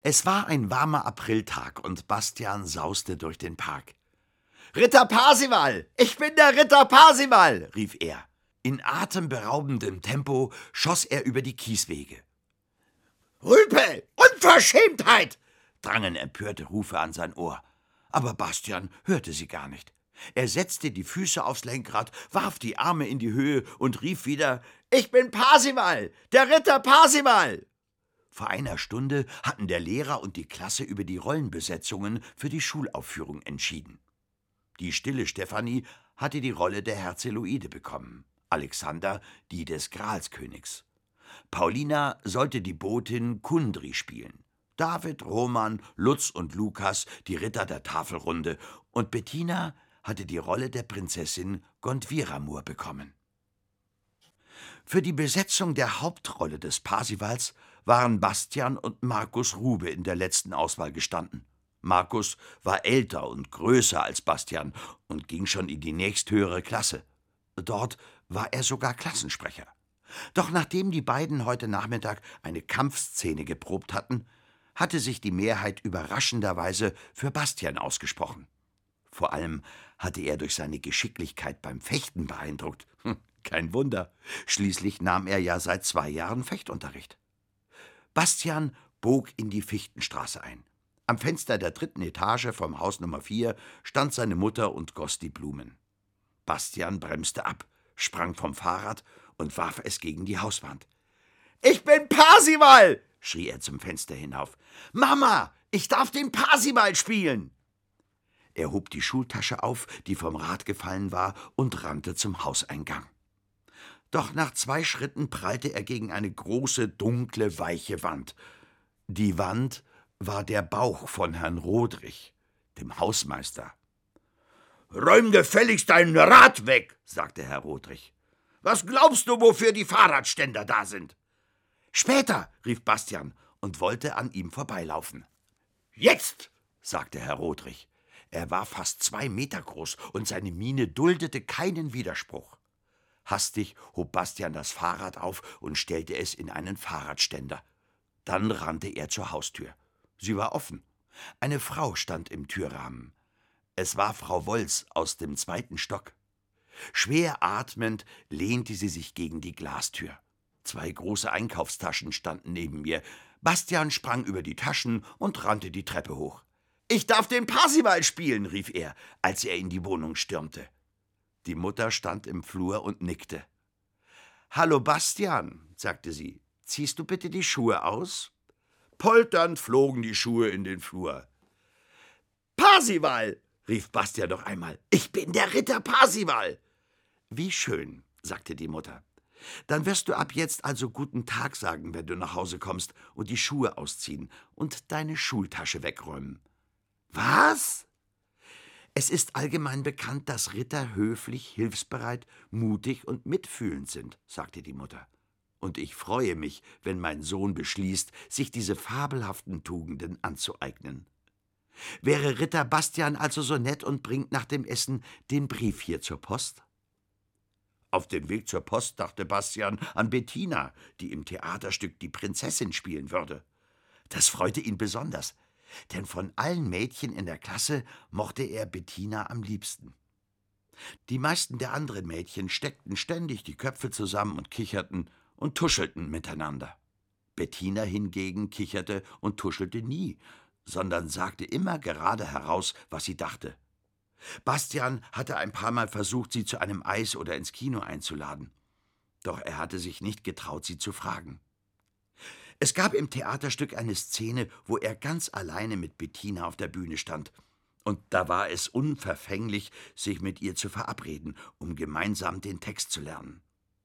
Es war ein warmer Apriltag und Bastian sauste durch den Park. »Ritter Parsival! Ich bin der Ritter Parsival!« rief er. In atemberaubendem Tempo schoss er über die Kieswege. »Rüpel! Unverschämtheit!« drangen empörte Rufe an sein Ohr. Aber Bastian hörte sie gar nicht. Er setzte die Füße aufs Lenkrad, warf die Arme in die Höhe und rief wieder: »Ich bin Parsival, der Ritter Parsival!« Vor einer Stunde hatten der Lehrer und die Klasse über die Rollenbesetzungen für die Schulaufführung entschieden. Die stille Stefanie hatte die Rolle der Herzeloide bekommen, Alexander die des Gralskönigs. Paulina sollte die Botin Kundry spielen, David, Roman, Lutz und Lukas die Ritter der Tafelrunde und Bettina hatte die Rolle der Prinzessin Gondwiramur bekommen. Für die Besetzung der Hauptrolle des Parsivals waren Bastian und Markus Rube in der letzten Auswahl gestanden. Markus war älter und größer als Bastian und ging schon in die nächsthöhere Klasse. Dort war er sogar Klassensprecher. Doch nachdem die beiden heute Nachmittag eine Kampfszene geprobt hatten, hatte sich die Mehrheit überraschenderweise für Bastian ausgesprochen. Vor allem hatte er durch seine Geschicklichkeit beim Fechten beeindruckt. Kein Wunder, schließlich nahm er ja seit 2 Jahren Fechtunterricht. Bastian bog in die Fichtenstraße ein. Am Fenster der 3. Etage vom Haus Nummer 4 stand seine Mutter und goss die Blumen. Bastian bremste ab, sprang vom Fahrrad und warf es gegen die Hauswand. »Ich bin Parsival!« schrie er zum Fenster hinauf. »Mama, ich darf den Parsival spielen!« Er hob die Schultasche auf, die vom Rad gefallen war, und rannte zum Hauseingang. Doch nach 2 Schritten prallte er gegen eine große, dunkle, weiche Wand. Die Wand war der Bauch von Herrn Rodrich, dem Hausmeister. »Räum gefälligst dein Rad weg«, sagte Herr Rodrich. »Was glaubst du, wofür die Fahrradständer da sind?« »Später«, rief Bastian und wollte an ihm vorbeilaufen. »Jetzt«, sagte Herr Rodrich. Er war fast 2 Meter groß und seine Miene duldete keinen Widerspruch. Hastig hob Bastian das Fahrrad auf und stellte es in einen Fahrradständer. Dann rannte er zur Haustür. Sie war offen. Eine Frau stand im Türrahmen. Es war Frau Wolz aus dem 2. Stock. Schwer atmend lehnte sie sich gegen die Glastür. 2 große Einkaufstaschen standen neben mir. Bastian sprang über die Taschen und rannte die Treppe hoch. »Ich darf den Parsival spielen«, rief er, als er in die Wohnung stürmte. Die Mutter stand im Flur und nickte. »Hallo Bastian«, sagte sie, »ziehst du bitte die Schuhe aus?« Polternd flogen die Schuhe in den Flur. »Parsival«, rief Bastian noch einmal, »ich bin der Ritter Parsival.« »Wie schön«, sagte die Mutter. »Dann wirst du ab jetzt also guten Tag sagen, wenn du nach Hause kommst, und die Schuhe ausziehen und deine Schultasche wegräumen.« »Was?« »Es ist allgemein bekannt, dass Ritter höflich, hilfsbereit, mutig und mitfühlend sind«, sagte die Mutter. »Und ich freue mich, wenn mein Sohn beschließt, sich diese fabelhaften Tugenden anzueignen. Wäre Ritter Bastian also so nett und bringt nach dem Essen den Brief hier zur Post?« Auf dem Weg zur Post dachte Bastian an Bettina, die im Theaterstück die Prinzessin spielen würde. Das freute ihn besonders, denn von allen Mädchen in der Klasse mochte er Bettina am liebsten. Die meisten der anderen Mädchen steckten ständig die Köpfe zusammen und kicherten und tuschelten miteinander. Bettina hingegen kicherte und tuschelte nie, sondern sagte immer gerade heraus, was sie dachte. Bastian hatte ein paar Mal versucht, sie zu einem Eis oder ins Kino einzuladen. Doch er hatte sich nicht getraut, sie zu fragen. Es gab im Theaterstück eine Szene, wo er ganz alleine mit Bettina auf der Bühne stand. Und da war es unverfänglich, sich mit ihr zu verabreden, um gemeinsam den Text zu lernen.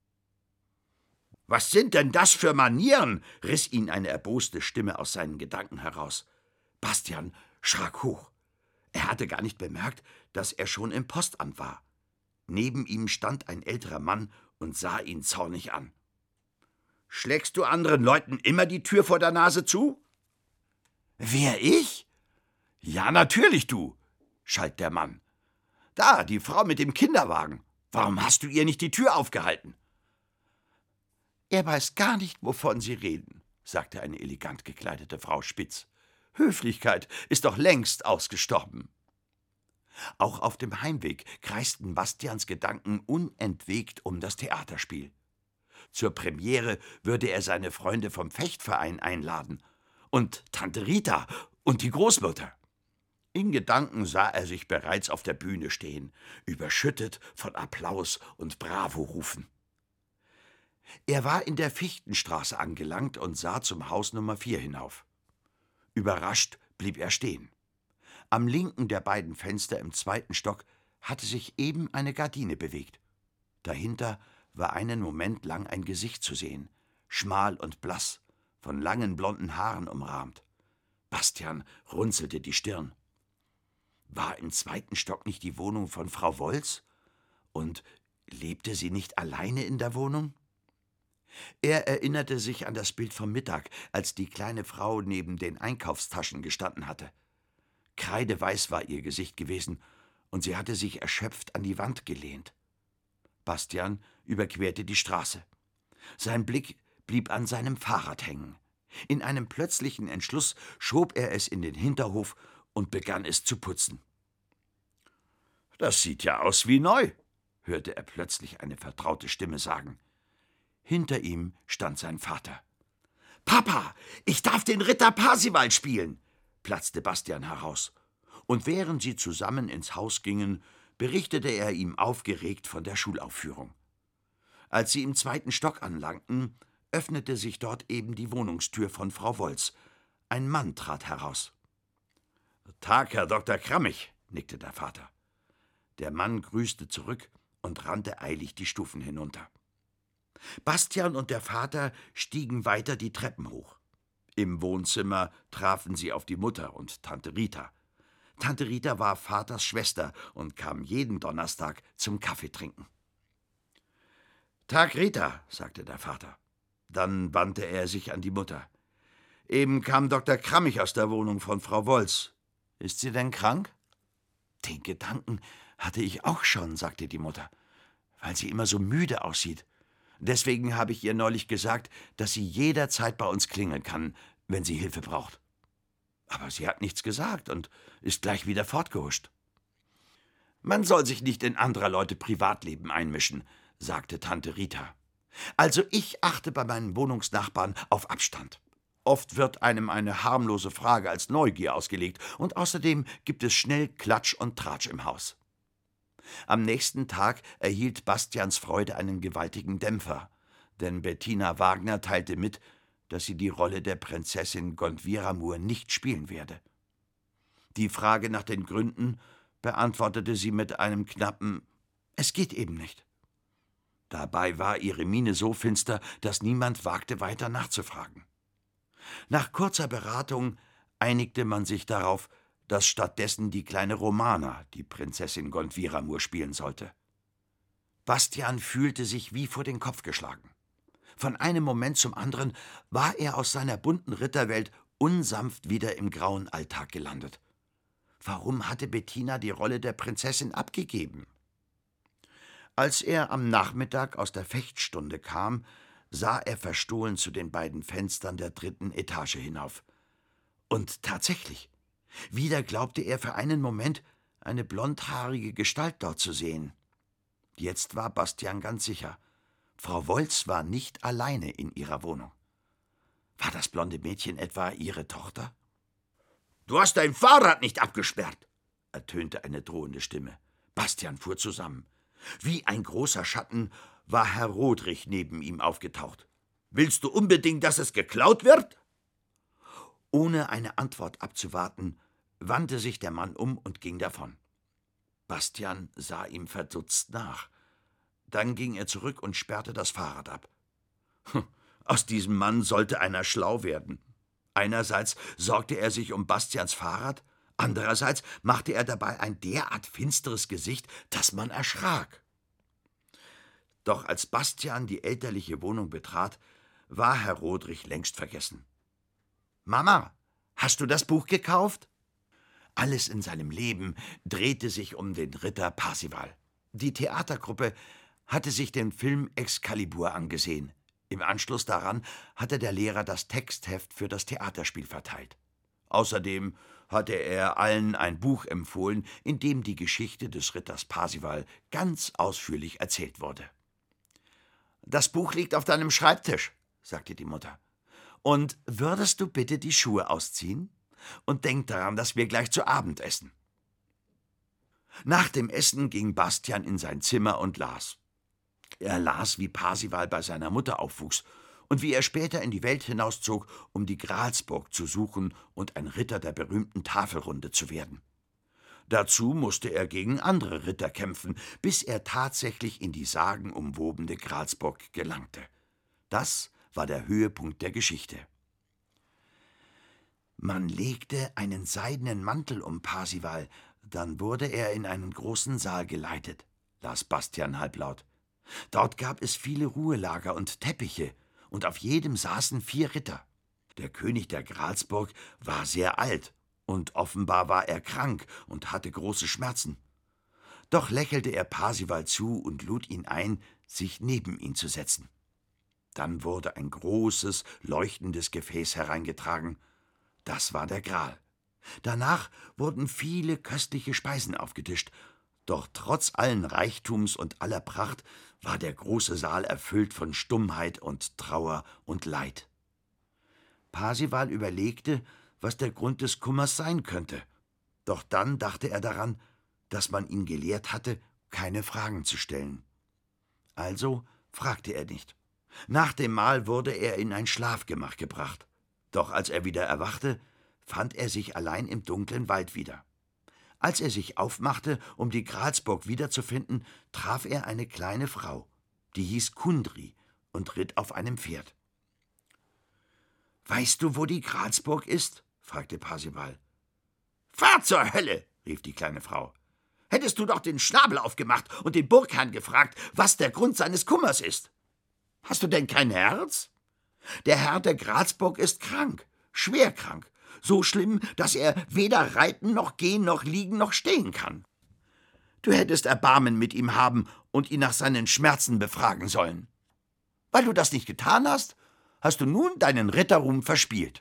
»Was sind denn das für Manieren?« riss ihn eine erboste Stimme aus seinen Gedanken heraus. Bastian schrak hoch. Er hatte gar nicht bemerkt, dass er schon im Postamt war. Neben ihm stand ein älterer Mann und sah ihn zornig an. »Schlägst du anderen Leuten immer die Tür vor der Nase zu?« »Wer, ich?« »Ja, natürlich du«, schalt der Mann. »Da, die Frau mit dem Kinderwagen. Warum hast du ihr nicht die Tür aufgehalten?« »Er weiß gar nicht, wovon Sie reden«, sagte eine elegant gekleidete Frau spitz. Höflichkeit ist doch längst ausgestorben. Auch auf dem Heimweg kreisten Bastians Gedanken unentwegt um das Theaterspiel. Zur Premiere würde er seine Freunde vom Fechtverein einladen. Und Tante Rita und die Großmutter. In Gedanken sah er sich bereits auf der Bühne stehen, überschüttet von Applaus und Bravo-Rufen. Er war in der Fichtenstraße angelangt und sah zum Haus Nummer 4 hinauf. Überrascht blieb er stehen. Am linken der beiden Fenster im 2. Stock hatte sich eben eine Gardine bewegt. Dahinter war einen Moment lang ein Gesicht zu sehen, schmal und blass, von langen blonden Haaren umrahmt. Bastian runzelte die Stirn. War im 2. Stock nicht die Wohnung von Frau Wolz? Und lebte sie nicht alleine in der Wohnung? Er erinnerte sich an das Bild vom Mittag, als die kleine Frau neben den Einkaufstaschen gestanden hatte. Kreideweiß war ihr Gesicht gewesen, und sie hatte sich erschöpft an die Wand gelehnt. Bastian überquerte die Straße. Sein Blick blieb an seinem Fahrrad hängen. In einem plötzlichen Entschluss schob er es in den Hinterhof und begann es zu putzen. »Das sieht ja aus wie neu«, hörte er plötzlich eine vertraute Stimme sagen. Hinter ihm stand sein Vater. »Papa, ich darf den Ritter Parsival spielen«, platzte Bastian heraus. Und während sie zusammen ins Haus gingen, berichtete er ihm aufgeregt von der Schulaufführung. Als sie im 2. Stock anlangten, öffnete sich dort eben die Wohnungstür von Frau Wolz. Ein Mann trat heraus. »Tag, Herr Dr. Krammig«, nickte der Vater. Der Mann grüßte zurück und rannte eilig die Stufen hinunter. Bastian und der Vater stiegen weiter die Treppen hoch. Im Wohnzimmer trafen sie auf die Mutter und Tante Rita. Tante Rita war Vaters Schwester und kam jeden Donnerstag zum Kaffeetrinken. »Tag, Rita«, sagte der Vater. Dann wandte er sich an die Mutter. »Eben kam Dr. Krammig aus der Wohnung von Frau Wolz. Ist sie denn krank?« »Den Gedanken hatte ich auch schon«, sagte die Mutter, »weil sie immer so müde aussieht. Deswegen habe ich ihr neulich gesagt, dass sie jederzeit bei uns klingeln kann, wenn sie Hilfe braucht. Aber sie hat nichts gesagt und ist gleich wieder fortgehuscht.« »Man soll sich nicht in anderer Leute Privatleben einmischen«, sagte Tante Rita. »Also ich achte bei meinen Wohnungsnachbarn auf Abstand. Oft wird einem eine harmlose Frage als Neugier ausgelegt und außerdem gibt es schnell Klatsch und Tratsch im Haus.« Am nächsten Tag erhielt Bastians Freude einen gewaltigen Dämpfer, denn Bettina Wagner teilte mit, dass sie die Rolle der Prinzessin Gondwiramur nicht spielen werde. Die Frage nach den Gründen beantwortete sie mit einem knappen »Es geht eben nicht«. Dabei war ihre Miene so finster, dass niemand wagte, weiter nachzufragen. Nach kurzer Beratung einigte man sich darauf, dass stattdessen die kleine Romana die Prinzessin Gondwiramur spielen sollte. Bastian fühlte sich wie vor den Kopf geschlagen. Von einem Moment zum anderen war er aus seiner bunten Ritterwelt unsanft wieder im grauen Alltag gelandet. Warum hatte Bettina die Rolle der Prinzessin abgegeben? Als er am Nachmittag aus der Fechtstunde kam, sah er verstohlen zu den beiden Fenstern der 3. Etage hinauf. Und tatsächlich, wieder glaubte er für einen Moment, eine blondhaarige Gestalt dort zu sehen. Jetzt war Bastian ganz sicher, Frau Wolz war nicht alleine in ihrer Wohnung. War das blonde Mädchen etwa ihre Tochter? »Du hast dein Fahrrad nicht abgesperrt«, ertönte eine drohende Stimme. Bastian fuhr zusammen. Wie ein großer Schatten war Herr Rodrich neben ihm aufgetaucht. »Willst du unbedingt, dass es geklaut wird?« Ohne eine Antwort abzuwarten, wandte sich der Mann um und ging davon. Bastian sah ihm verdutzt nach. Dann ging er zurück und sperrte das Fahrrad ab. Aus diesem Mann sollte einer schlau werden. Einerseits sorgte er sich um Bastians Fahrrad, andererseits machte er dabei ein derart finsteres Gesicht, dass man erschrak. Doch als Bastian die elterliche Wohnung betrat, war Herr Rodrich längst vergessen. »Mama, hast du das Buch gekauft?« Alles in seinem Leben drehte sich um den Ritter Parsival. Die Theatergruppe hatte sich den Film Excalibur angesehen. Im Anschluss daran hatte der Lehrer das Textheft für das Theaterspiel verteilt. Außerdem hatte er allen ein Buch empfohlen, in dem die Geschichte des Ritters Parsival ganz ausführlich erzählt wurde. »Das Buch liegt auf deinem Schreibtisch«, sagte die Mutter. »Und würdest du bitte die Schuhe ausziehen? Und denk daran, dass wir gleich zu Abend essen.« Nach dem Essen ging Bastian in sein Zimmer und las. Er las, wie Parsival bei seiner Mutter aufwuchs und wie er später in die Welt hinauszog, um die Gralsburg zu suchen und ein Ritter der berühmten Tafelrunde zu werden. Dazu musste er gegen andere Ritter kämpfen, bis er tatsächlich in die sagenumwobene Gralsburg gelangte. Das war der Höhepunkt der Geschichte. Man legte einen seidenen Mantel um Parsival, dann wurde er in einen großen Saal geleitet, las Bastian halblaut. Dort gab es viele Ruhelager und Teppiche, und auf jedem saßen 4 Ritter. Der König der Gralsburg war sehr alt, und offenbar war er krank und hatte große Schmerzen. Doch lächelte er Parsival zu und lud ihn ein, sich neben ihn zu setzen. Dann wurde ein großes, leuchtendes Gefäß hereingetragen. Das war der Gral. Danach wurden viele köstliche Speisen aufgetischt, doch trotz allen Reichtums und aller Pracht war der große Saal erfüllt von Stummheit und Trauer und Leid. Parsival überlegte, was der Grund des Kummers sein könnte. Doch dann dachte er daran, dass man ihn gelehrt hatte, keine Fragen zu stellen. Also fragte er nicht. Nach dem Mahl wurde er in ein Schlafgemach gebracht. Doch als er wieder erwachte, fand er sich allein im dunklen Wald wieder. Als er sich aufmachte, um die Gralsburg wiederzufinden, traf er eine kleine Frau, die hieß Kundry und ritt auf einem Pferd. »Weißt du, wo die Gralsburg ist?« fragte Parsival. »Fahr zur Hölle«, rief die kleine Frau. »Hättest du doch den Schnabel aufgemacht und den Burgherrn gefragt, was der Grund seines Kummers ist. Hast du denn kein Herz? Der Herr der Gralsburg ist krank, schwer krank. So schlimm, dass er weder reiten noch gehen noch liegen noch stehen kann. Du hättest Erbarmen mit ihm haben und ihn nach seinen Schmerzen befragen sollen. Weil du das nicht getan hast, hast du nun deinen Ritterruhm verspielt.«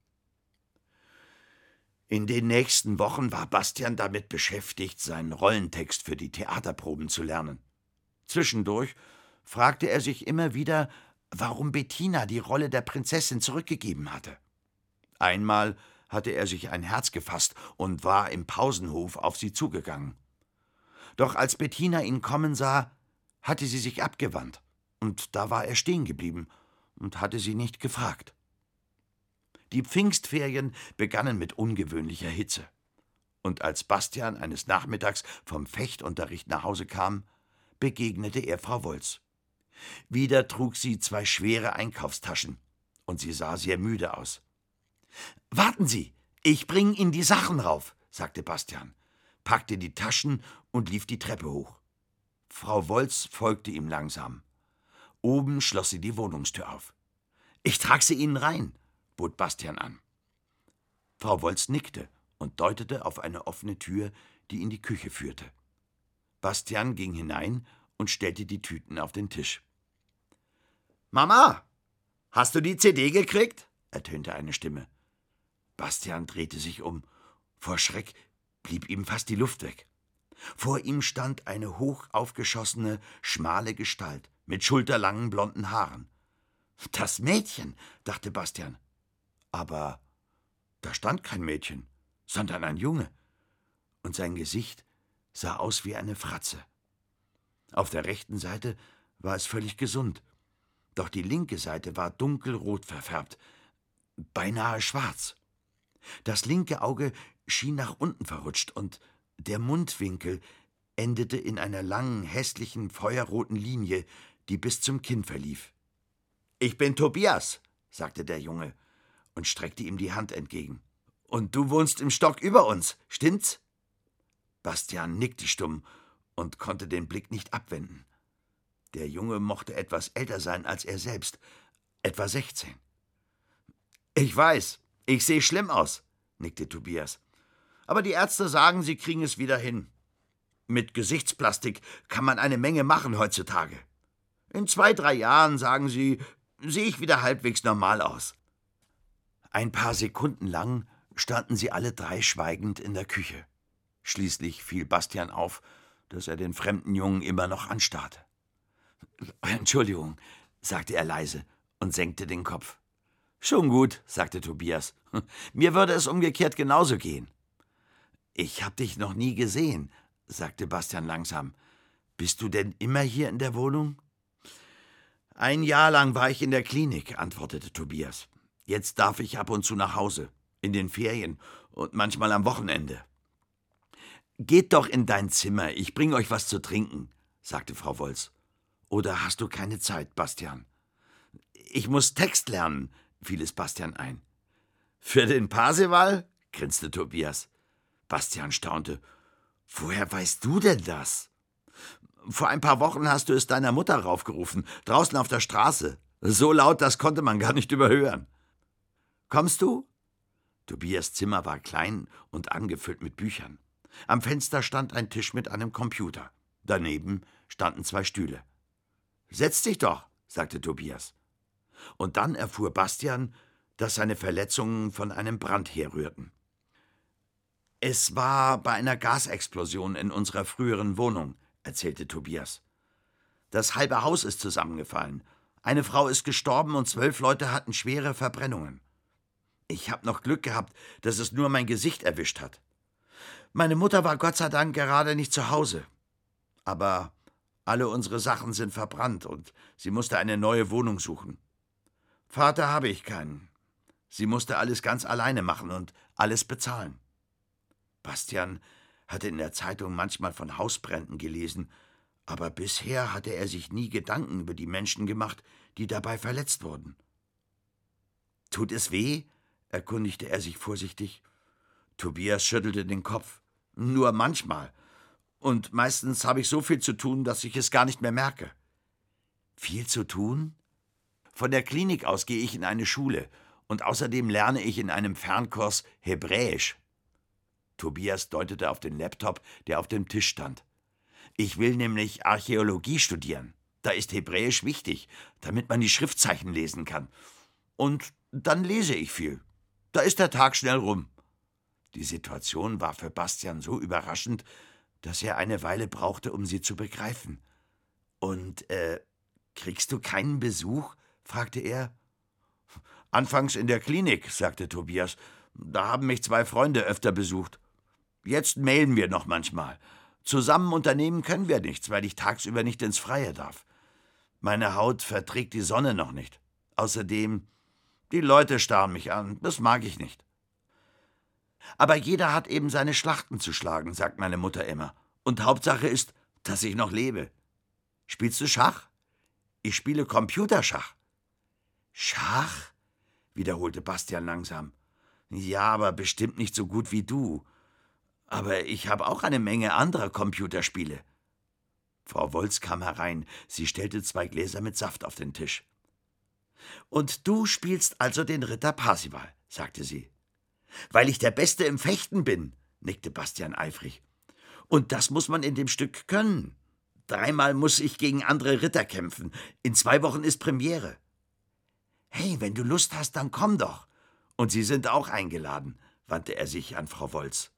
In den nächsten Wochen war Bastian damit beschäftigt, seinen Rollentext für die Theaterproben zu lernen. Zwischendurch fragte er sich immer wieder, warum Bettina die Rolle der Prinzessin zurückgegeben hatte. Einmal hatte er sich ein Herz gefasst und war im Pausenhof auf sie zugegangen. Doch als Bettina ihn kommen sah, hatte sie sich abgewandt, und da war er stehen geblieben und hatte sie nicht gefragt. Die Pfingstferien begannen mit ungewöhnlicher Hitze, und als Bastian eines Nachmittags vom Fechtunterricht nach Hause kam, begegnete er Frau Wolz. Wieder trug sie 2 schwere Einkaufstaschen, und sie sah sehr müde aus. »Warten Sie, ich bringe Ihnen die Sachen rauf«, sagte Bastian, packte die Taschen und lief die Treppe hoch. Frau Wolz folgte ihm langsam. Oben schloss sie die Wohnungstür auf. »Ich trag sie Ihnen rein«, bot Bastian an. Frau Wolz nickte und deutete auf eine offene Tür, die in die Küche führte. Bastian ging hinein und stellte die Tüten auf den Tisch. »Mama, hast du die CD gekriegt?« ertönte eine Stimme. Bastian drehte sich um. Vor Schreck blieb ihm fast die Luft weg. Vor ihm stand eine hoch aufgeschossene, schmale Gestalt mit schulterlangen blonden Haaren. »Das Mädchen«, dachte Bastian. Aber da stand kein Mädchen, sondern ein Junge, und sein Gesicht sah aus wie eine Fratze. Auf der rechten Seite war es völlig gesund, doch die linke Seite war dunkelrot verfärbt, beinahe schwarz. Das linke Auge schien nach unten verrutscht, und der Mundwinkel endete in einer langen, hässlichen, feuerroten Linie, die bis zum Kinn verlief. »Ich bin Tobias«, sagte der Junge und streckte ihm die Hand entgegen. »Und du wohnst im Stock über uns, stimmt's?« Bastian nickte stumm und konnte den Blick nicht abwenden. Der Junge mochte etwas älter sein als er selbst, etwa 16. »Ich weiß, ich sehe schlimm aus«, nickte Tobias. »Aber die Ärzte sagen, sie kriegen es wieder hin. Mit Gesichtsplastik kann man eine Menge machen heutzutage. In 2, 3 Jahren, sagen sie, sehe ich wieder halbwegs normal aus.« Ein paar Sekunden lang standen sie alle drei schweigend in der Küche. Schließlich fiel Bastian auf, dass er den fremden Jungen immer noch anstarrte. »Entschuldigung«, sagte er leise und senkte den Kopf. »Schon gut«, sagte Tobias. »Mir würde es umgekehrt genauso gehen.« »Ich hab dich noch nie gesehen«, sagte Bastian langsam. »Bist du denn immer hier in der Wohnung?« »1 Jahr lang war ich in der Klinik«, antwortete Tobias. »Jetzt darf ich ab und zu nach Hause, in den Ferien und manchmal am Wochenende.« »Geht doch in dein Zimmer, ich bringe euch was zu trinken«, sagte Frau Wolz. »Oder hast du keine Zeit, Bastian?« »Ich muss Text lernen«, fiel es Bastian ein. »Für den Parsival?«, grinste Tobias. Bastian staunte. »Woher weißt du denn das?« »Vor ein paar Wochen hast du es deiner Mutter raufgerufen, draußen auf der Straße. So laut, das konnte man gar nicht überhören.« »Kommst du?« Tobias' Zimmer war klein und angefüllt mit Büchern. Am Fenster stand ein Tisch mit einem Computer. Daneben standen 2 Stühle. »Setz dich doch«, sagte Tobias. Und dann erfuhr Bastian, dass seine Verletzungen von einem Brand herrührten. »Es war bei einer Gasexplosion in unserer früheren Wohnung«, erzählte Tobias. »Das halbe Haus ist zusammengefallen. Eine Frau ist gestorben und 12 Leute hatten schwere Verbrennungen. Ich habe noch Glück gehabt, dass es nur mein Gesicht erwischt hat. Meine Mutter war Gott sei Dank gerade nicht zu Hause. Aber alle unsere Sachen sind verbrannt und sie musste eine neue Wohnung suchen. Vater habe ich keinen. Sie musste alles ganz alleine machen und alles bezahlen.« Bastian hatte in der Zeitung manchmal von Hausbränden gelesen, aber bisher hatte er sich nie Gedanken über die Menschen gemacht, die dabei verletzt wurden. »Tut es weh?«, erkundigte er sich vorsichtig. Tobias schüttelte den Kopf. »Nur manchmal. Und meistens habe ich so viel zu tun, dass ich es gar nicht mehr merke.« »Viel zu tun?« »Von der Klinik aus gehe ich in eine Schule und außerdem lerne ich in einem Fernkurs Hebräisch.« Tobias deutete auf den Laptop, der auf dem Tisch stand. »Ich will nämlich Archäologie studieren. Da ist Hebräisch wichtig, damit man die Schriftzeichen lesen kann. Und dann lese ich viel. Da ist der Tag schnell rum.« Die Situation war für Bastian so überraschend, dass er eine Weile brauchte, um sie zu begreifen. »Und, kriegst du keinen Besuch?«, fragte er. »Anfangs in der Klinik«, sagte Tobias. »Da haben mich 2 Freunde öfter besucht. Jetzt mailen wir noch manchmal. Zusammen unternehmen können wir nichts, weil ich tagsüber nicht ins Freie darf. Meine Haut verträgt die Sonne noch nicht. Außerdem, die Leute starren mich an, das mag ich nicht.« »Aber jeder hat eben seine Schlachten zu schlagen«, sagt meine Mutter immer. »Und Hauptsache ist, dass ich noch lebe.« »Spielst du Schach?« »Ich spiele Computerschach.« »Schach?«, wiederholte Bastian langsam. »Ja, aber bestimmt nicht so gut wie du. Aber ich habe auch eine Menge anderer Computerspiele.« Frau Wolz kam herein. Sie stellte 2 Gläser mit Saft auf den Tisch. »Und du spielst also den Ritter Parsival«, sagte sie. »Weil ich der Beste im Fechten bin«, nickte Bastian eifrig. »Und das muss man in dem Stück können. 3-mal muss ich gegen andere Ritter kämpfen. In 2 Wochen ist Premiere.« »Hey, wenn du Lust hast, dann komm doch. Und Sie sind auch eingeladen«, wandte er sich an Frau Wolz.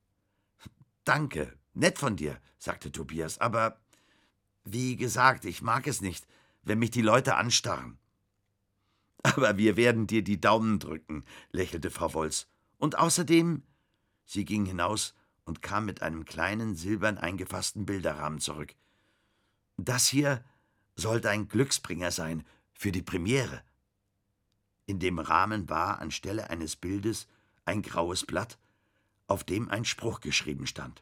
»Danke, nett von dir«, sagte Tobias, »aber wie gesagt, ich mag es nicht, wenn mich die Leute anstarren.« »Aber wir werden dir die Daumen drücken«, lächelte Frau Wolz. »Und außerdem«, sie ging hinaus und kam mit einem kleinen, silbern eingefassten Bilderrahmen zurück, »das hier soll dein Glücksbringer sein für die Premiere.« In dem Rahmen war anstelle eines Bildes ein graues Blatt, auf dem ein Spruch geschrieben stand.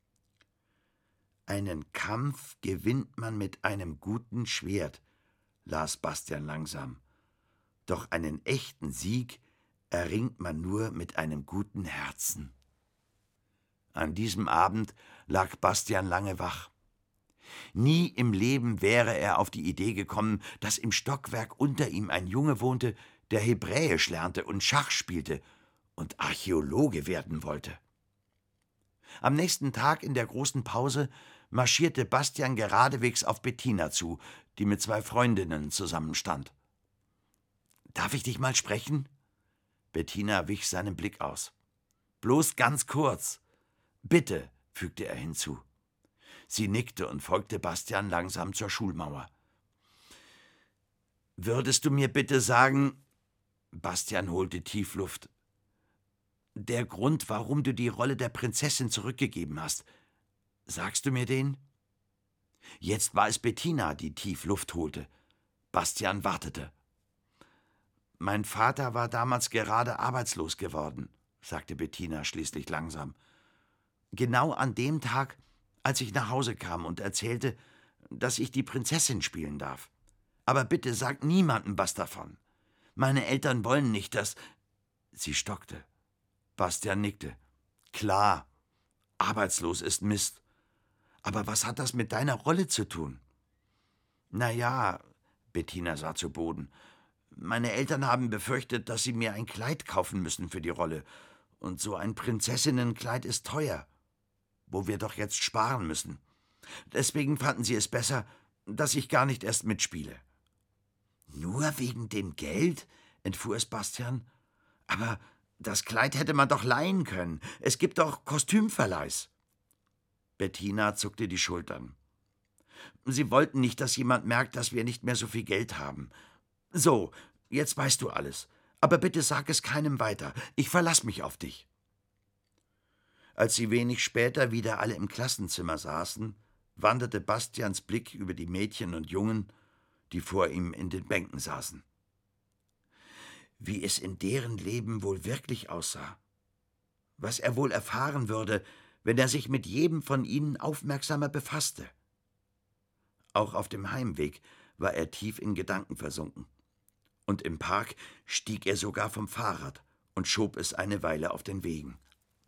»Einen Kampf gewinnt man mit einem guten Schwert«, las Bastian langsam. »Doch einen echten Sieg erringt man nur mit einem guten Herzen.« An diesem Abend lag Bastian lange wach. Nie im Leben wäre er auf die Idee gekommen, dass im Stockwerk unter ihm ein Junge wohnte, der Hebräisch lernte und Schach spielte und Archäologe werden wollte. Am nächsten Tag in der großen Pause marschierte Bastian geradewegs auf Bettina zu, die mit 2 Freundinnen zusammenstand. »Darf ich dich mal sprechen?« Bettina wich seinem Blick aus. Bloß ganz kurz. Bitte, fügte er hinzu. Sie nickte und folgte Bastian langsam zur Schulmauer. »Würdest du mir bitte sagen«, Bastian holte tief Luft, »der Grund, warum du die Rolle der Prinzessin zurückgegeben hast, sagst du mir den?« Jetzt war es Bettina, die tief Luft holte. Bastian wartete. »Mein Vater war damals gerade arbeitslos geworden«, sagte Bettina schließlich langsam. »Genau an dem Tag, als ich nach Hause kam und erzählte, dass ich die Prinzessin spielen darf. Aber bitte sag niemandem was davon. Meine Eltern wollen nicht, dass...« Sie stockte. Bastian nickte. »Klar, arbeitslos ist Mist. Aber was hat das mit deiner Rolle zu tun?« »Na ja«, Bettina sah zu Boden, »meine Eltern haben befürchtet, dass sie mir ein Kleid kaufen müssen für die Rolle. Und so ein Prinzessinnenkleid ist teuer, wo wir doch jetzt sparen müssen. Deswegen fanden sie es besser, dass ich gar nicht erst mitspiele.« »Nur wegen dem Geld?«, entfuhr es Bastian. »Aber das Kleid hätte man doch leihen können. Es gibt doch Kostümverleihs.« Bettina zuckte die Schultern. »Sie wollten nicht, dass jemand merkt, dass wir nicht mehr so viel Geld haben. So, jetzt weißt du alles. Aber bitte sag es keinem weiter. Ich verlass mich auf dich.« Als sie wenig später wieder alle im Klassenzimmer saßen, wanderte Bastians Blick über die Mädchen und Jungen, die vor ihm in den Bänken saßen. Wie es in deren Leben wohl wirklich aussah. Was er wohl erfahren würde, wenn er sich mit jedem von ihnen aufmerksamer befasste. Auch auf dem Heimweg war er tief in Gedanken versunken. Und im Park stieg er sogar vom Fahrrad und schob es eine Weile auf den Wegen.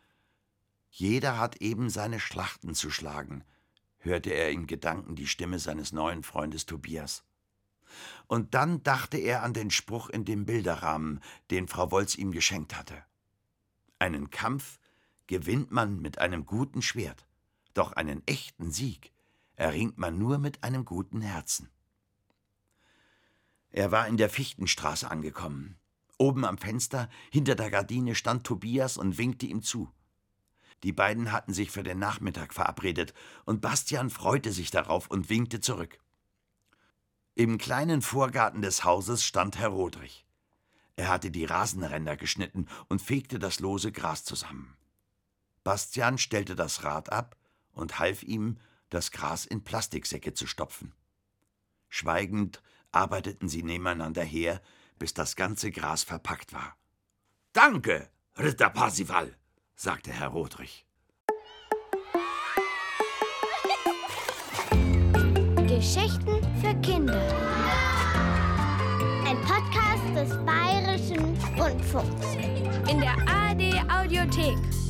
»Jeder hat eben seine Schlachten zu schlagen«, hörte er in Gedanken die Stimme seines neuen Freundes Tobias. Und dann dachte er an den Spruch in dem Bilderrahmen, den Frau Wolz ihm geschenkt hatte. Einen Kampf gewinnt man mit einem guten Schwert, doch einen echten Sieg erringt man nur mit einem guten Herzen. Er war in der Fichtenstraße angekommen. Oben am Fenster, hinter der Gardine, stand Tobias und winkte ihm zu. Die beiden hatten sich für den Nachmittag verabredet, und Bastian freute sich darauf und winkte zurück. Im kleinen Vorgarten des Hauses stand Herr Rodrich. Er hatte die Rasenränder geschnitten und fegte das lose Gras zusammen. Bastian stellte das Rad ab und half ihm, das Gras in Plastiksäcke zu stopfen. Schweigend arbeiteten sie nebeneinander her, bis das ganze Gras verpackt war. »Danke, Ritter Parsival«, sagte Herr Rodrich. Geschichten für Kinder. Ein Podcast des Bayerischen Rundfunks. In der ARD Audiothek.